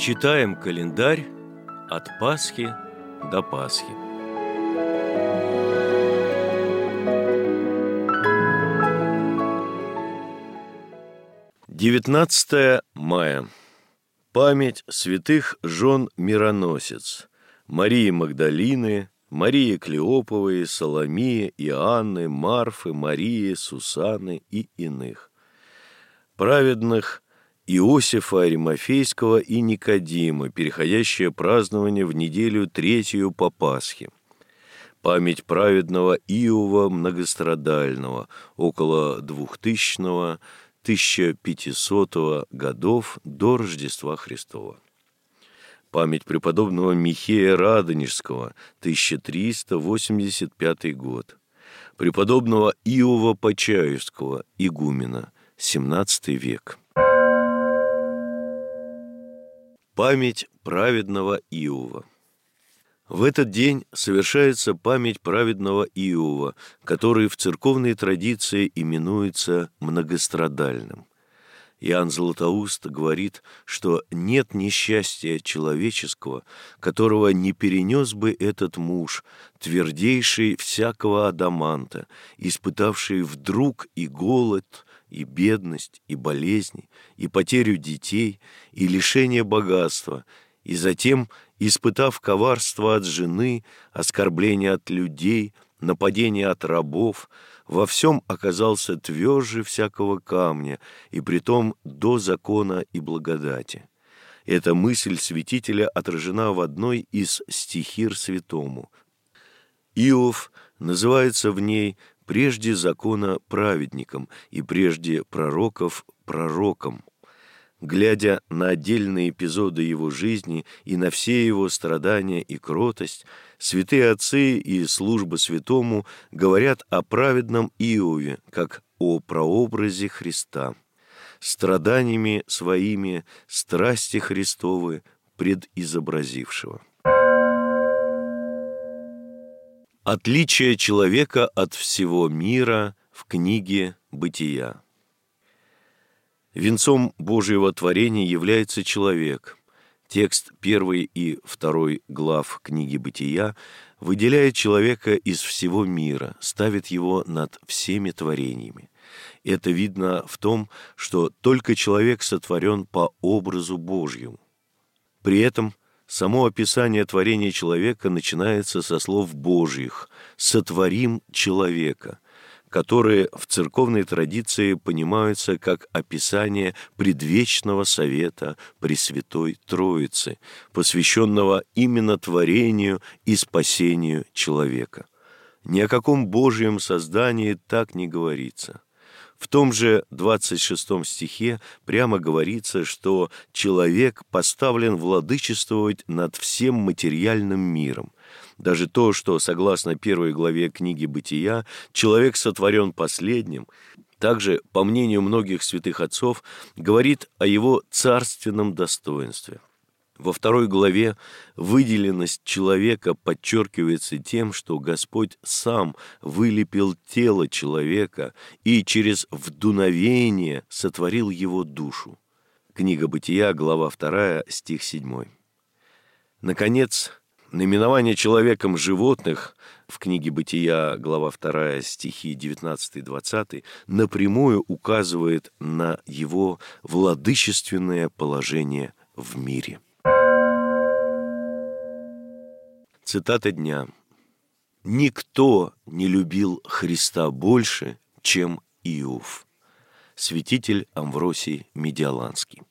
Читаем календарь от Пасхи до Пасхи. «19 мая. Память святых жен мироносец Марии Магдалины, Марии Клеоповой, Соломии, Иоанны, Марфы, Марии, Сусанны и иных. Праведных Иосифа Аримафейского и Никодима, переходящее празднование в неделю третью по Пасхе. Память праведного Иова Многострадального, около 2000-1500 годов до Рождества Христова. Память преподобного Михея Радонежского, 1385 год. Преподобного Иова Почаевского, игумена, 17 век. Память праведного Иова. В этот день совершается память праведного Иова, который в церковной традиции именуется многострадальным. Иоанн Златоуст говорит, что нет несчастья человеческого, которого не перенес бы этот муж, твердейший всякого адаманта, испытавший вдруг и голод, и бедность, и болезни, и потерю детей, и лишение богатства, и затем, испытав коварство от жены, оскорбление от людей, нападение от рабов, во всем оказался тверже всякого камня, и притом до закона и благодати. Эта мысль святителя отражена в одной из стихир святому. Иов называется в ней прежде закона праведником и прежде пророков пророком. Глядя на отдельные эпизоды его жизни и на все его страдания и кротость, святые отцы и служба святому говорят о праведном Иове, как о прообразе Христа. Страданиями своими страсти Христовы предизобразившего. Отличие человека от всего мира в книге «Бытия». Венцом Божьего творения является человек. Текст 1 и 2 глав книги «Бытия» выделяет человека из всего мира, ставит его над всеми творениями. Это видно в том, что только человек сотворен по образу Божьему. При этом само описание творения человека начинается со слов Божьих «сотворим человека», которые в церковной традиции понимаются как описание предвечного совета Пресвятой Троицы, посвященного именно творению и спасению человека. Ни о каком Божьем создании так не говорится. В том же 26 стихе прямо говорится, что человек поставлен владычествовать над всем материальным миром. Даже то, что, согласно 1 главе книги «Бытия», человек сотворен последним, также, по мнению многих святых отцов, говорит о его царственном достоинстве. Во 2 главе выделенность человека подчеркивается тем, что Господь сам вылепил тело человека и через вдуновение сотворил его душу. Книга «Бытия», глава 2, стих 7. Наконец, наименование человеком животных в книге «Бытия», глава 2, стихи 19-20, напрямую указывает на его владычественное положение в мире. Цитата дня. «Никто не любил Христа больше, чем Иов». Святитель Амвросий Медиаланский.